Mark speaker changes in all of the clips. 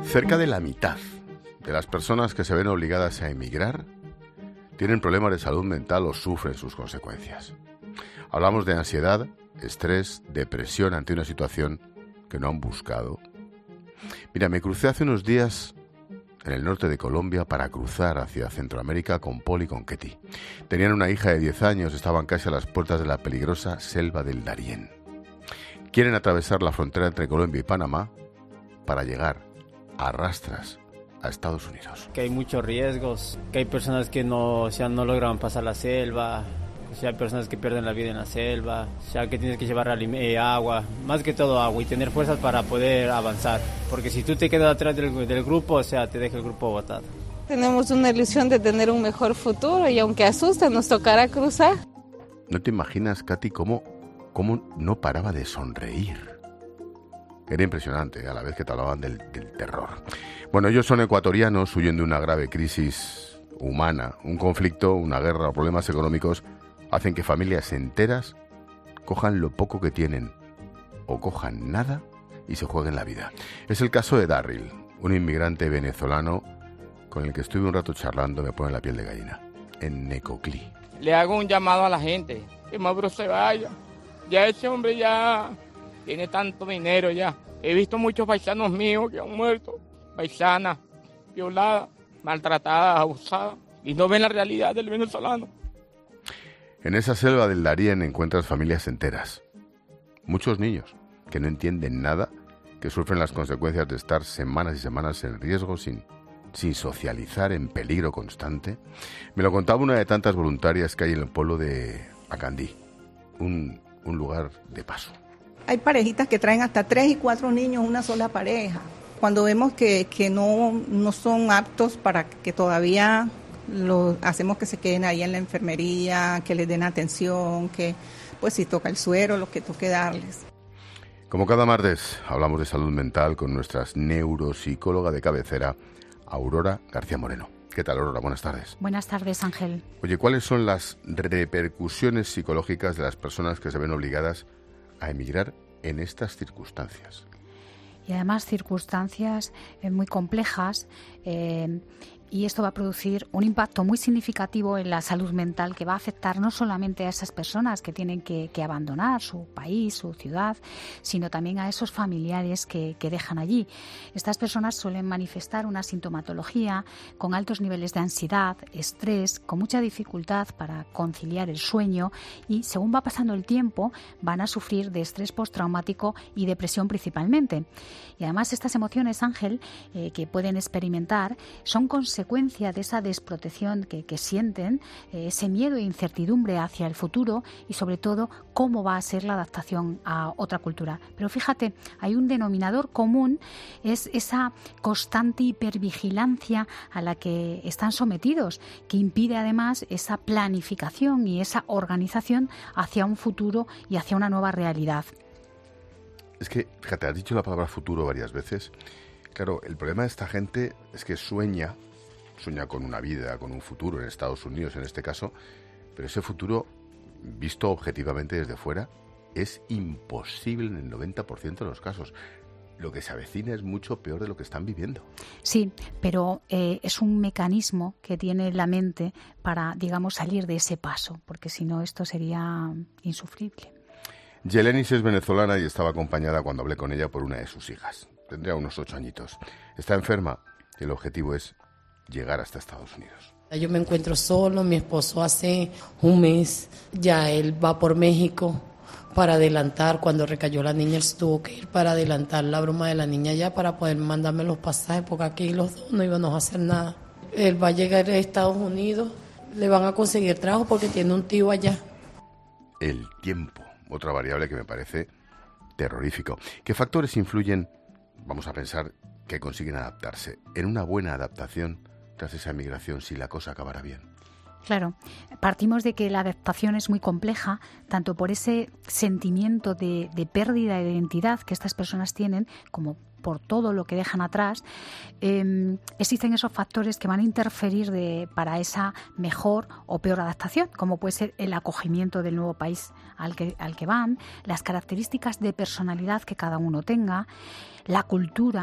Speaker 1: Cerca de la mitad de las personas que se ven obligadas a emigrar tienen problemas de salud mental o sufren sus consecuencias. Hablamos de ansiedad, estrés, depresión ante una situación que no han buscado. Mira, me crucé hace unos días en el norte de Colombia para cruzar hacia Centroamérica con Paul y con Ketty. Tenían una hija de 10 años, estaban casi a las puertas de la peligrosa selva del Darién. Quieren atravesar la frontera entre Colombia y Panamá para llegar a rastras a Estados Unidos.
Speaker 2: Que hay muchos riesgos, que hay personas que no logran pasar la selva, hay personas que pierden la vida en la selva, que tienes que llevar agua, más que todo agua, y tener fuerzas para poder avanzar, porque si tú te quedas atrás del grupo, te deja el grupo botado.
Speaker 3: Tenemos una ilusión de tener un mejor futuro y aunque asusta, nos tocará cruzar.
Speaker 1: ¿No te imaginas, Katy, cómo no paraba de sonreír? Era impresionante, a la vez que te hablaban del terror. Bueno, ellos son ecuatorianos, huyen de una grave crisis humana. Un conflicto, una guerra o problemas económicos hacen que familias enteras cojan lo poco que tienen o cojan nada y se jueguen la vida. Es el caso de Darryl, un inmigrante venezolano con el que estuve un rato charlando, me pone la piel de gallina, en Necoclí.
Speaker 4: Le hago un llamado a la gente, que Maduro se vaya. Ya ese hombre ya tiene tanto dinero ya. He visto muchos paisanos míos que han muerto, paisanas, violadas, maltratadas, abusadas, y no ven la realidad del venezolano.
Speaker 1: En esa selva del Darién encuentras familias enteras, muchos niños que no entienden nada, que sufren las consecuencias de estar semanas y semanas en riesgo, sin socializar, en peligro constante. Me lo contaba una de tantas voluntarias que hay en el pueblo de Acandí, un lugar de paso.
Speaker 5: Hay parejitas que traen hasta 3 y 4 niños, una sola pareja. Cuando vemos que no son aptos para que todavía hacemos que se queden ahí en la enfermería, que les den atención, que pues si toca el suero, lo que toque darles.
Speaker 1: Como cada martes, hablamos de salud mental con nuestra neuropsicóloga de cabecera, Aurora García Moreno. ¿Qué tal, Aurora? Buenas tardes.
Speaker 6: Buenas tardes, Ángel.
Speaker 1: Oye, ¿cuáles son las repercusiones psicológicas de las personas que se ven obligadas a emigrar en estas circunstancias?
Speaker 6: Y además circunstancias muy complejas, y esto va a producir un impacto muy significativo en la salud mental que va a afectar no solamente a esas personas que tienen que abandonar su país, su ciudad, sino también a esos familiares que dejan allí. Estas personas suelen manifestar una sintomatología con altos niveles de ansiedad, estrés, con mucha dificultad para conciliar el sueño y, según va pasando el tiempo, van a sufrir de estrés postraumático y depresión principalmente. Y además estas emociones, Ángel, que pueden experimentar son consecuencia de esa desprotección que sienten, ese miedo e incertidumbre hacia el futuro y sobre todo cómo va a ser la adaptación a otra cultura. Pero fíjate, hay un denominador común, es esa constante hipervigilancia a la que están sometidos, que impide además esa planificación y esa organización hacia un futuro y hacia una nueva realidad.
Speaker 1: Es que, fíjate, has dicho la palabra futuro varias veces. Claro, el problema de esta gente es que sueña con una vida, con un futuro en Estados Unidos en este caso, pero ese futuro, visto objetivamente desde fuera, es imposible en el 90% de los casos. Lo que se avecina es mucho peor de lo que están viviendo. Sí, pero es un mecanismo que tiene la mente para, digamos, salir de ese paso, porque si no esto sería insufrible. Yelenis es venezolana y estaba acompañada cuando hablé con ella por una de sus hijas. Tendría unos 8 añitos. Está enferma y el objetivo es llegar hasta Estados Unidos.
Speaker 7: Yo me encuentro solo, mi esposo hace un mes, ya él va por México para adelantar, cuando recayó la niña él tuvo que ir para adelantar la broma de la niña ya para poder mandarme los pasajes, porque aquí los dos no íbamos a hacer nada. Él va a llegar a Estados Unidos, le van a conseguir trabajo porque tiene un tío allá.
Speaker 1: El tiempo, otra variable que me parece terrorífico. ¿Qué factores influyen, vamos a pensar, que consiguen adaptarse? En una buena adaptación tras esa migración, si la cosa acabara bien. Claro, partimos de que la adaptación es muy compleja, tanto por ese sentimiento de pérdida de identidad que estas personas tienen, como por todo lo que dejan atrás. Existen esos factores que van a interferir para esa mejor o peor adaptación, como puede ser el acogimiento del nuevo país al que van, las características de personalidad que cada uno tenga, la cultura,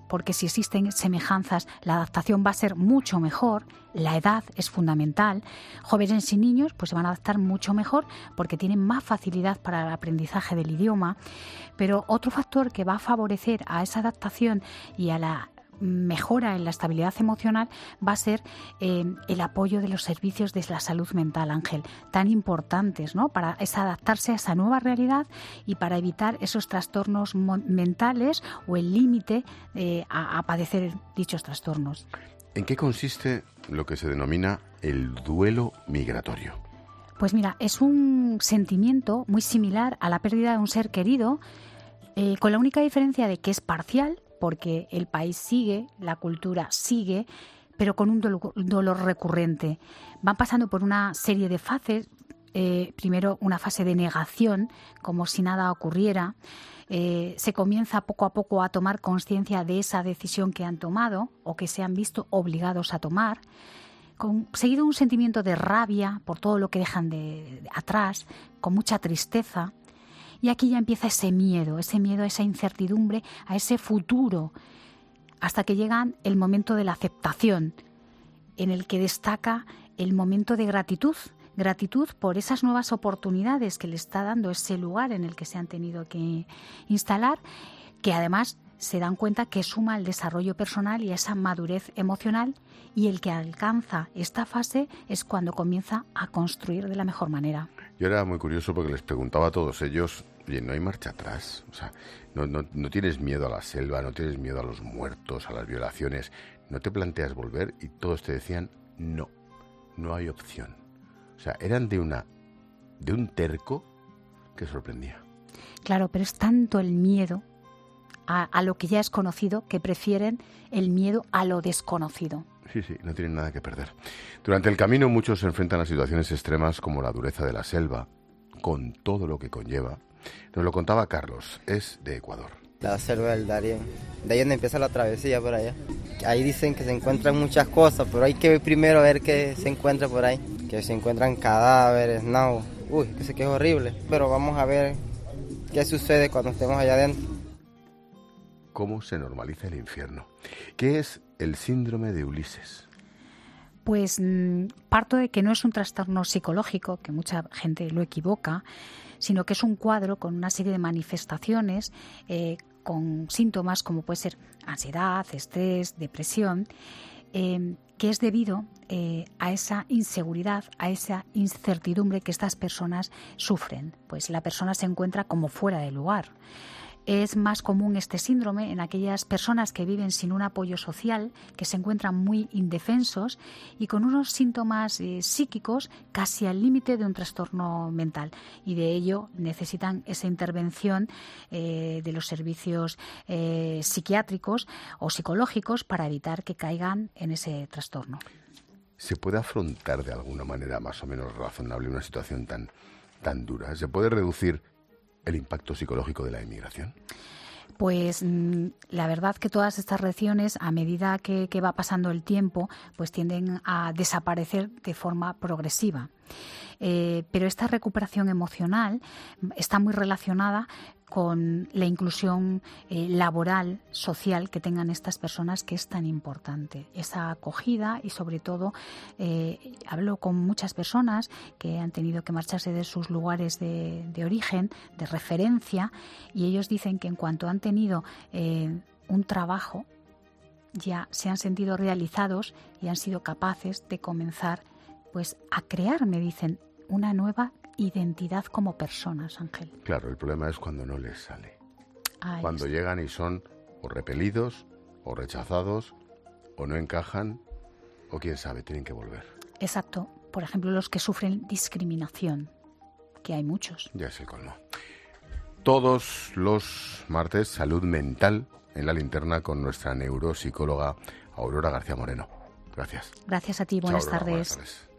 Speaker 6: porque si existen semejanzas, la adaptación va a ser mucho mejor. La edad es fundamental. Jóvenes y niños pues se van a adaptar mucho mejor porque tienen más facilidad para el aprendizaje del idioma. Pero otro factor que va a favorecer a esa adaptación y a la mejora en la estabilidad emocional va a ser el apoyo de los servicios de la salud mental, Ángel, tan importantes, ¿no?, para adaptarse a esa nueva realidad y para evitar esos trastornos mentales o el límite a padecer dichos trastornos.
Speaker 1: ¿En qué consiste lo que se denomina el duelo migratorio?
Speaker 6: Pues mira, es un sentimiento muy similar a la pérdida de un ser querido, con la única diferencia de que es parcial, porque el país sigue, la cultura sigue, pero con un dolor recurrente. Van pasando por una serie de fases. Primero una fase de negación, como si nada ocurriera. Se comienza poco a poco a tomar conciencia de esa decisión que han tomado o que se han visto obligados a tomar. Seguido un sentimiento de rabia por todo lo que dejan de atrás, con mucha tristeza. Y aquí ya empieza ese miedo, esa incertidumbre a ese futuro, hasta que llegan el momento de la aceptación, en el que destaca el momento de gratitud por esas nuevas oportunidades que le está dando ese lugar en el que se han tenido que instalar, que además se dan cuenta que suma al desarrollo personal y a esa madurez emocional, y el que alcanza esta fase es cuando comienza a construir de la mejor manera.
Speaker 1: Yo era muy curioso porque les preguntaba a todos ellos, oye, ¿no hay marcha atrás? O sea, ¿no tienes miedo a la selva, no tienes miedo a los muertos, a las violaciones? ¿No te planteas volver? Y todos te decían, no hay opción. O sea, eran de un terco que sorprendía.
Speaker 6: Claro, pero es tanto el miedo a lo que ya es conocido que prefieren el miedo a lo desconocido.
Speaker 1: Sí, no tienen nada que perder. Durante el camino muchos se enfrentan a situaciones extremas como la dureza de la selva, con todo lo que conlleva. Nos lo contaba Carlos, es de Ecuador.
Speaker 8: La selva del Darién, de ahí donde empieza la travesía por allá. Ahí dicen que se encuentran muchas cosas, pero hay que primero ver qué se encuentra por ahí. Que se encuentran cadáveres, que es horrible. Pero vamos a ver qué sucede cuando estemos allá adentro.
Speaker 1: ¿Cómo se normaliza el infierno? ¿Qué es el síndrome de Ulises?
Speaker 6: Pues parto de que no es un trastorno psicológico, que mucha gente lo equivoca, sino que es un cuadro con una serie de manifestaciones, con síntomas como puede ser ansiedad, estrés, depresión, que es debido a esa inseguridad, a esa incertidumbre que estas personas sufren. Pues la persona se encuentra como fuera de lugar. Es más común este síndrome en aquellas personas que viven sin un apoyo social, que se encuentran muy indefensos y con unos síntomas psíquicos casi al límite de un trastorno mental. Y de ello necesitan esa intervención de los servicios psiquiátricos o psicológicos para evitar que caigan en ese trastorno.
Speaker 1: ¿Se puede afrontar de alguna manera más o menos razonable una situación tan dura? ¿Se puede reducir el impacto psicológico de la inmigración?
Speaker 6: Pues la verdad que todas estas reacciones, a medida que va pasando el tiempo, pues tienden a desaparecer de forma progresiva. Pero esta recuperación emocional está muy relacionada con la inclusión laboral, social que tengan estas personas, que es tan importante. Esa acogida y sobre todo hablo con muchas personas que han tenido que marcharse de sus lugares de origen, de referencia, y ellos dicen que en cuanto han tenido un trabajo ya se han sentido realizados y han sido capaces de comenzar pues a crear, me dicen, una nueva identidad como personas, Ángel.
Speaker 1: Claro, el problema es cuando no les sale.
Speaker 6: Cuando
Speaker 1: llegan y son o repelidos, o rechazados, o no encajan, o quién sabe, tienen que volver.
Speaker 6: Exacto. Por ejemplo, los que sufren discriminación, que hay muchos.
Speaker 1: Ya es el colmo. Todos los martes, salud mental en la linterna con nuestra neuropsicóloga Aurora García Moreno. Gracias.
Speaker 6: Gracias a ti, buenas tardes.